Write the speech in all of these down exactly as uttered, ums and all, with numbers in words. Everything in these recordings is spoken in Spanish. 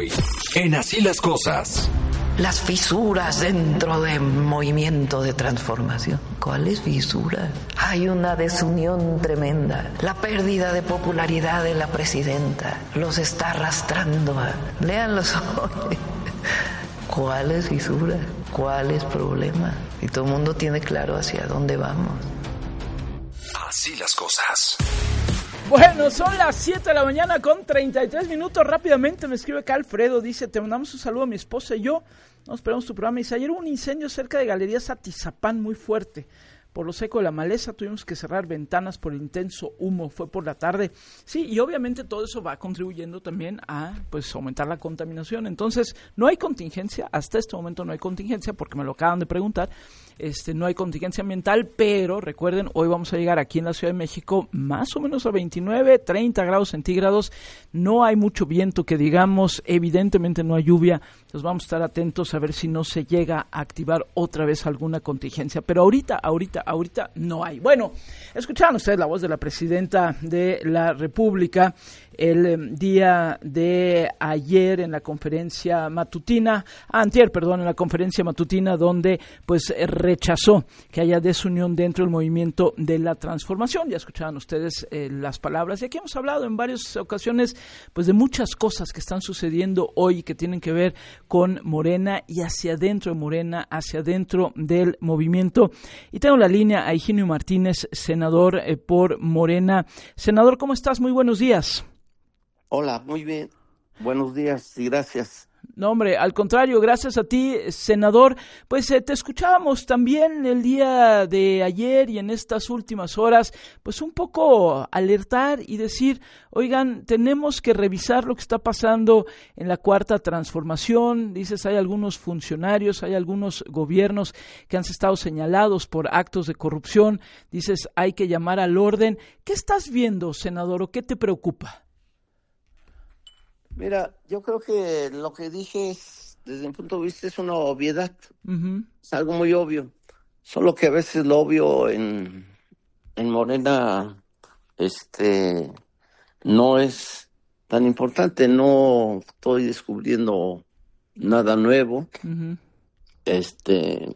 Hoy, en Así las Cosas. Las fisuras dentro del movimiento de transformación. ¿Cuáles fisuras? Hay una desunión tremenda. La pérdida de popularidad de la presidenta los está arrastrando a... Léanlos hoy. ¿Cuáles fisuras? ¿Cuáles problemas? Y todo el mundo tiene claro hacia dónde vamos. Así las cosas. Bueno, son las siete de la mañana con treinta y tres minutos. Rápidamente me escribe acá Alfredo, dice: te mandamos un saludo a mi esposa y yo. Nos esperamos tu programa. Dice: ayer hubo un incendio cerca de Galerías Atizapán muy fuerte. Por lo seco de la maleza tuvimos que cerrar ventanas por el intenso humo, fue por la tarde. Sí, y obviamente todo eso va contribuyendo también a pues aumentar la contaminación. Entonces, no hay contingencia, hasta este momento no hay contingencia, porque me lo acaban de preguntar. Este, no hay contingencia ambiental, pero recuerden, hoy vamos a llegar aquí en la Ciudad de México más o menos a veintinueve, treinta grados centígrados. No hay mucho viento que digamos, evidentemente no hay lluvia. Entonces vamos a estar atentos a ver si no se llega a activar otra vez alguna contingencia. Pero ahorita, ahorita, ahorita no hay. Bueno, escucharon ustedes la voz de la presidenta de la República el eh, día de ayer en la conferencia matutina, antier, perdón, en la conferencia matutina donde pues eh, rechazó que haya desunión dentro del movimiento de la transformación. Ya escuchaban ustedes eh, las palabras, y aquí hemos hablado en varias ocasiones pues de muchas cosas que están sucediendo hoy que tienen que ver con Morena y hacia adentro de Morena, hacia adentro del movimiento. Y tengo la línea a Higinio Martínez, senador eh, por Morena. Senador, ¿cómo estás? Muy buenos días. Hola, muy bien. Buenos días y gracias. No, hombre, al contrario, gracias a ti, senador. Pues eh, te escuchábamos también el día de ayer y en estas últimas horas, pues un poco alertar y decir, oigan, tenemos que revisar lo que está pasando en la Cuarta Transformación. Dices, hay algunos funcionarios, hay algunos gobiernos que han estado señalados por actos de corrupción. Dices, hay que llamar al orden. ¿Qué estás viendo, senador, o qué te preocupa? Mira, yo creo que lo que dije es, desde mi punto de vista, es una obviedad. Uh-huh. Es algo muy obvio. Solo que a veces lo obvio en, en Morena este, no es tan importante. No estoy descubriendo nada nuevo. Uh-huh. Este,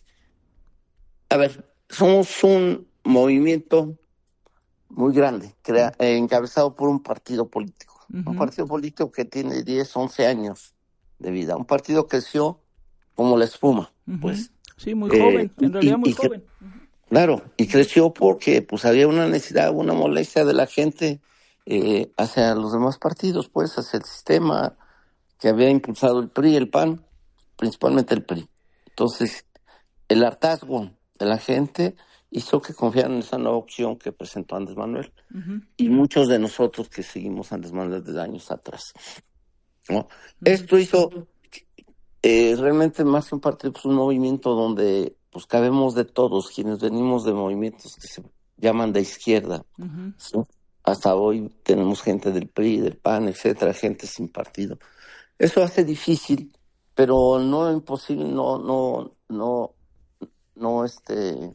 a ver, somos un movimiento muy grande, crea, eh, encabezado por un partido político. Uh-huh. Un partido político que tiene diez, once años de vida. Un partido que creció como la espuma, uh-huh. pues. Sí, muy eh, joven, en realidad y, muy y joven. Que, uh-huh. Claro, y creció porque pues había una necesidad, una molestia de la gente eh, hacia los demás partidos, pues, hacia el sistema que había impulsado el P R I y el P A N, principalmente el P R I. Entonces, el hartazgo de la gente hizo que confiaran en esa nueva opción que presentó Andrés Manuel, uh-huh. y muchos de nosotros que seguimos a Andrés Manuel desde años atrás, ¿no? Uh-huh. Esto hizo eh, realmente más que un partido, pues un movimiento donde pues cabemos de todos, quienes venimos de movimientos que se llaman de izquierda, uh-huh. ¿sí? Hasta hoy tenemos gente del P R I, del P A N, etcétera, gente sin partido. Eso hace difícil, pero no imposible, no, no, no, no, este...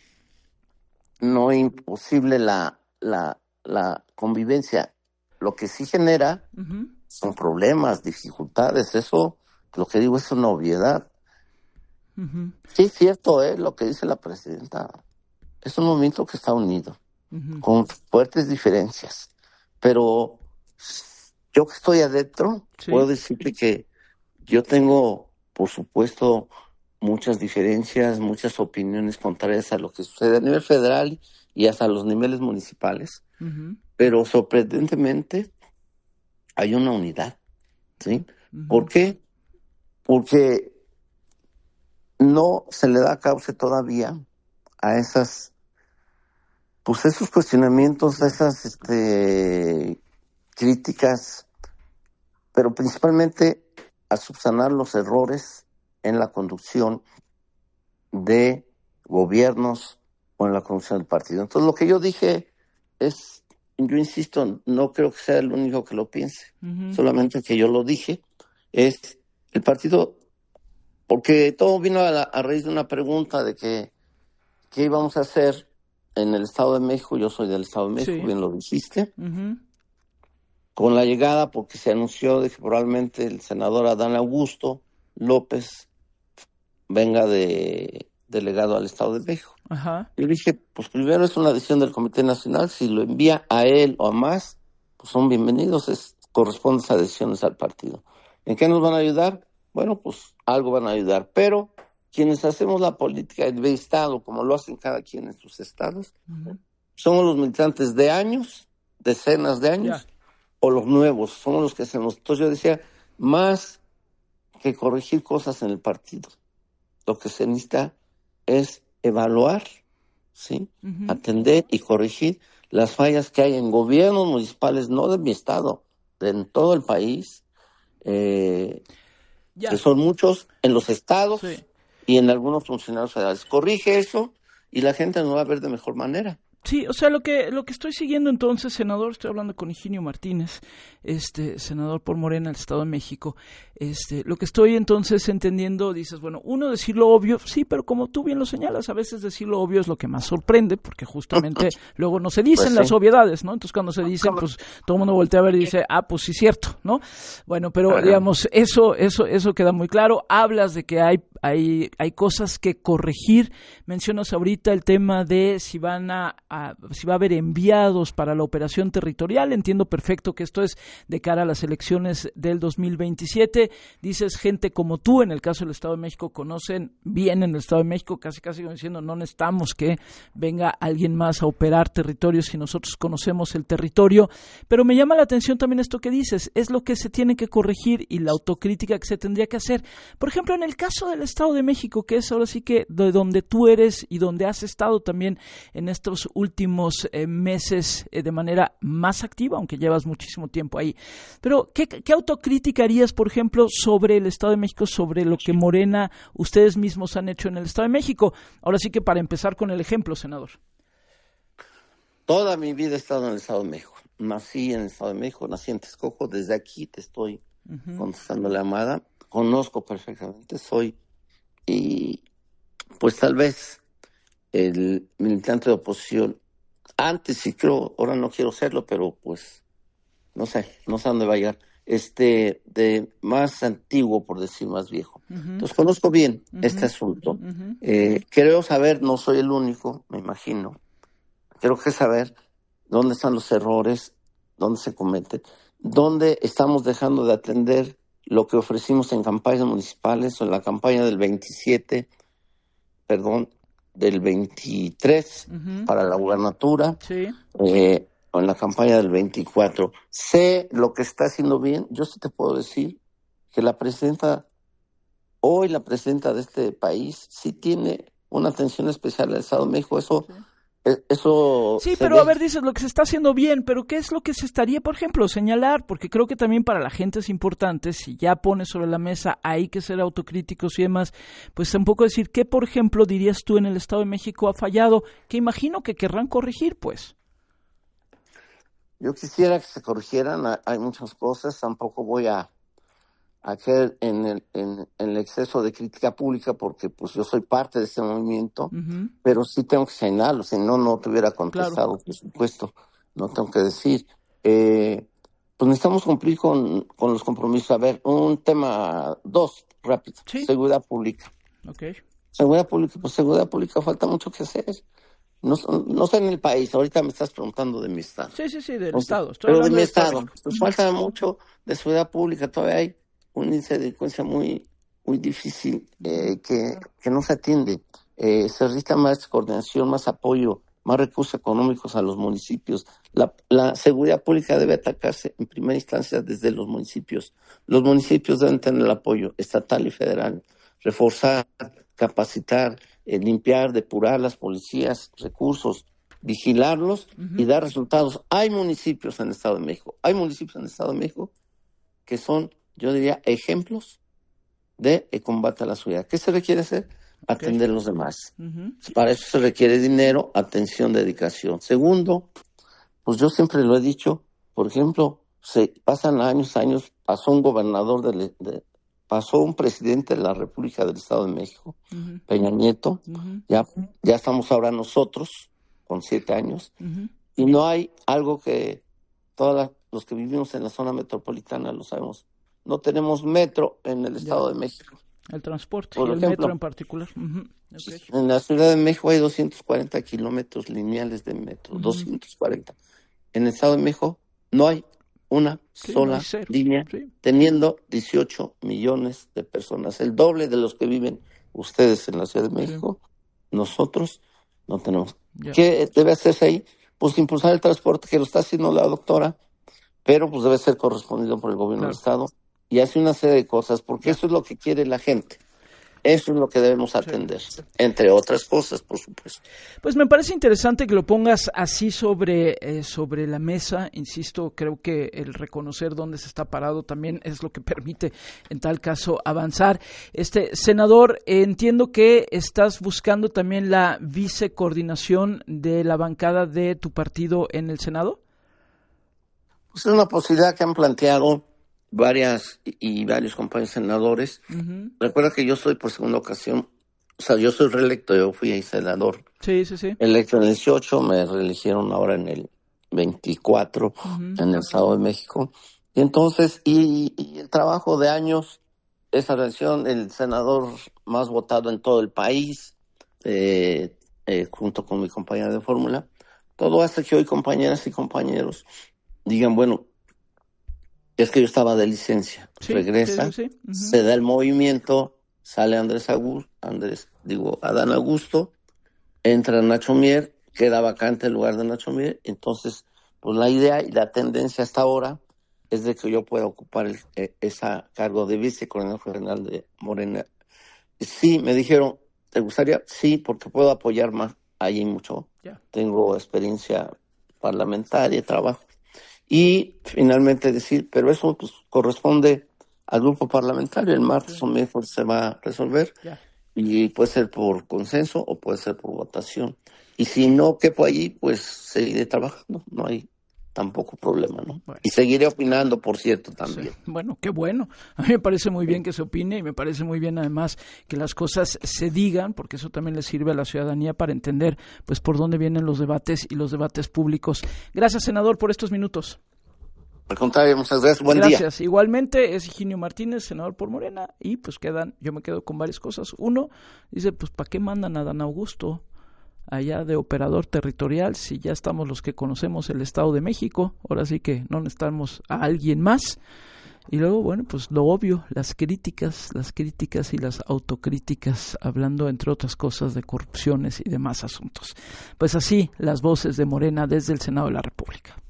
no es imposible la, la, la convivencia. Lo que sí genera uh-huh. son problemas, dificultades. Eso, lo que digo, es una obviedad. Uh-huh. Sí, es cierto, ¿eh? Lo que dice la presidenta. Es un movimiento que está unido, uh-huh. con fuertes diferencias. Pero yo que estoy adentro, sí. puedo decirte que yo tengo, por supuesto, muchas diferencias, muchas opiniones contrarias a lo que sucede a nivel federal y hasta los niveles municipales, uh-huh. pero sorprendentemente hay una unidad, ¿sí? Uh-huh. ¿Por qué? Porque no se le da cauce todavía a esas, pues esos cuestionamientos, a esas este, críticas, pero principalmente a subsanar los errores en la conducción de gobiernos o en la conducción del partido. Entonces, lo que yo dije es, yo insisto, no creo que sea el único que lo piense, uh-huh. solamente que yo lo dije, es el partido, porque todo vino a, la, a raíz de una pregunta de que qué íbamos a hacer en el Estado de México. Yo soy del Estado de México, sí. bien lo dijiste. Uh-huh. con la llegada, porque se anunció de que probablemente el senador Adán Augusto López venga de delegado al Estado de México. Ajá. Yo dije, pues primero es una decisión del Comité Nacional, si lo envía a él o a más, pues son bienvenidos, es, corresponde esas decisiones al partido. ¿En qué nos van a ayudar? Bueno, pues algo van a ayudar, pero quienes hacemos la política de Estado, como lo hacen cada quien en sus estados, uh-huh. somos los militantes de años, decenas de años, yeah. o los nuevos, somos los que hacemos. Entonces yo decía, más que corregir cosas en el partido, lo que se necesita es evaluar, ¿sí? Uh-huh. Atender y corregir las fallas que hay en gobiernos municipales, no de mi estado, de en todo el país, eh, yeah. que son muchos en los estados sí. y en algunos funcionarios federales. Corrige eso y la gente nos va a ver de mejor manera. Sí, o sea, lo que lo que estoy siguiendo entonces, senador, estoy hablando con Higinio Martínez, este senador por Morena del Estado de México, este, lo que estoy entonces entendiendo, dices, bueno, uno decir lo obvio, sí, pero como tú bien lo señalas, a veces decir lo obvio es lo que más sorprende, porque justamente luego no se dicen pues sí. las obviedades, ¿no? Entonces cuando se dicen, pues todo el mundo voltea a ver y dice, ah, pues sí, cierto, ¿no? Bueno, pero Ajá. digamos, eso, eso, eso queda muy claro. Hablas de que hay, hay, hay cosas que corregir. Mencionas ahorita el tema de si van a A, si va a haber enviados para la operación territorial. Entiendo perfecto que esto es de cara a las elecciones del dos mil veintisiete. Dices, gente como tú, en el caso del Estado de México, conocen bien en el Estado de México, casi casi diciendo, no necesitamos que venga alguien más a operar territorios si nosotros conocemos el territorio. Pero me llama la atención también esto que dices, es lo que se tiene que corregir y la autocrítica que se tendría que hacer. Por ejemplo, en el caso del Estado de México, que es ahora sí que de donde tú eres y donde has estado también en estos últimos últimos eh, meses eh, de manera más activa, aunque llevas muchísimo tiempo ahí. Pero, ¿qué, qué autocrítica harías, por ejemplo, sobre el Estado de México, sobre lo que Morena, ustedes mismos han hecho en el Estado de México? Ahora sí que para empezar con el ejemplo, senador. Toda mi vida he estado en el Estado de México. Nací en el Estado de México, nací en Texcoco, desde aquí te estoy uh-huh. contestando la llamada. Conozco perfectamente, soy, y pues tal vez el militante de oposición, antes sí creo, ahora no quiero serlo, pero pues, no sé, no sé a dónde va a llegar, este, de más antiguo, por decir más viejo. Uh-huh. Entonces conozco bien uh-huh. este asunto. Uh-huh. Eh, creo saber, no soy el único, me imagino, creo que saber dónde están los errores, dónde se cometen, dónde estamos dejando de atender lo que ofrecimos en campañas municipales o en la campaña del veintisiete, perdón, del veintitrés uh-huh. para la gubernatura, sí. eh, o en la campaña del veinticuatro. Sé lo que está haciendo bien. Yo sí te puedo decir que la presidenta, hoy la presidenta de este país, sí tiene una atención especial al Estado de México. Eso... Sí. Eso sí, pero ve. A ver, dices lo que se está haciendo bien, pero ¿qué es lo que se estaría, por ejemplo, señalar? Porque creo que también para la gente es importante, si ya pones sobre la mesa hay que ser autocríticos y demás, pues un poco decir, ¿qué, por ejemplo, dirías tú en el Estado de México ha fallado? Que imagino que querrán corregir, pues. Yo quisiera que se corrigieran, hay muchas cosas, tampoco voy a a caer en el, en, en el exceso de crítica pública porque pues yo soy parte de ese movimiento, uh-huh. pero sí tengo que señalarlo, si no, no te hubiera contestado, claro. por supuesto, no tengo que decir. Eh, pues necesitamos cumplir con, con los compromisos. A ver, un tema, dos, rápido, ¿sí? Seguridad pública. Okay. Seguridad pública, pues seguridad pública falta mucho que hacer. No, no sé en el país, ahorita me estás preguntando de mi estado. Sí, sí, sí, del o sea, estado. Estoy pero de mi de estado, estado. Pues falta mucho de seguridad pública, todavía hay un índice de delincuencia muy muy difícil eh, que, que no se atiende. Eh, se necesita más coordinación, más apoyo, más recursos económicos a los municipios. La, la seguridad pública debe atacarse en primera instancia desde los municipios. Los municipios deben tener el apoyo estatal y federal, reforzar, capacitar, eh, limpiar, depurar las policías, recursos, vigilarlos uh-huh. y dar resultados. Hay municipios en el Estado de México, hay municipios en el Estado de México que son, yo diría, ejemplos de combate a la seguridad. ¿Qué se requiere hacer? Atender a los demás. Uh-huh. Para eso se requiere dinero, atención, dedicación. Segundo, pues yo siempre lo he dicho, por ejemplo, se pasan años, años, pasó un gobernador, de, de pasó un presidente de la República del Estado de México, uh-huh. Peña Nieto, uh-huh. ya, ya estamos ahora nosotros, con siete años, uh-huh. y no hay algo que toda la, los que vivimos en la zona metropolitana lo sabemos. No tenemos metro en el Estado de México. El transporte Por y el ejemplo, metro en particular. Uh-huh. Okay. En la Ciudad de México hay doscientos cuarenta kilómetros lineales de metro, uh-huh. doscientos cuarenta. En el Estado de México no hay una sí, sola no línea, sí. teniendo dieciocho millones de personas, el doble de los que viven ustedes en la Ciudad de México. Sí. Nosotros no tenemos. Yeah. ¿Qué debe hacerse ahí? Pues impulsar el transporte, que lo está haciendo la doctora, pero pues debe ser correspondido por el gobierno claro. del Estado, y hace una serie de cosas, porque eso es lo que quiere la gente. Eso es lo que debemos atender, sí. entre otras cosas, por supuesto. Pues me parece interesante que lo pongas así sobre, eh, sobre la mesa. Insisto, creo que el reconocer dónde se está parado también es lo que permite, en tal caso, avanzar. Este senador, eh, entiendo que estás buscando también la vicecoordinación de la bancada de tu partido en el Senado. Pues es una posibilidad que han planteado varias y varios compañeros senadores. Uh-huh. Recuerda que yo soy por segunda ocasión, o sea, yo soy reelecto, yo fui senador. Sí, sí, sí. Electo en el dieciocho, me reeligieron ahora en el veinticuatro, uh-huh. en el Estado de México. Y entonces, y, y el trabajo de años, esa elección, el senador más votado en todo el país, eh, eh, junto con mi compañera de fórmula, todo hace que hoy compañeras y compañeros digan, bueno, es que yo estaba de licencia, sí, regresa, sí, sí. Uh-huh. se da el movimiento, sale Andrés Augusto, Andrés, digo, Adán Augusto, entra Nacho Mier, queda vacante el lugar de Nacho Mier, entonces, pues la idea y la tendencia hasta ahora es de que yo pueda ocupar el, eh, ese cargo de vicecoordinador general de Morena. Sí, me dijeron, ¿te gustaría? Sí, porque puedo apoyar más, ahí mucho, yeah. tengo experiencia parlamentaria, trabajo. Y finalmente decir, pero eso pues corresponde al grupo parlamentario, el martes o miércoles se va a resolver yeah. y puede ser por consenso o puede ser por votación. Y si no quepo allí, pues seguiré trabajando, no hay tampoco problema, ¿no? Bueno. Y seguiré opinando, por cierto, también. Sí. Bueno, qué bueno. A mí me parece muy bien que se opine y me parece muy bien además que las cosas se digan, porque eso también le sirve a la ciudadanía para entender pues por dónde vienen los debates y los debates públicos. Gracias, senador, por estos minutos. Al contrario, muchas gracias. Buen gracias. día. Gracias. Igualmente es Higinio Martínez, senador por Morena, y pues quedan, yo me quedo con varias cosas. Uno, dice, pues ¿para qué mandan a Adán Augusto allá de operador territorial si ya estamos los que conocemos el Estado de México? Ahora sí que no necesitamos a alguien más. Y luego, bueno, pues lo obvio, las críticas, las críticas y las autocríticas, hablando entre otras cosas de corrupciones y demás asuntos. Pues así, las voces de Morena desde el Senado de la República.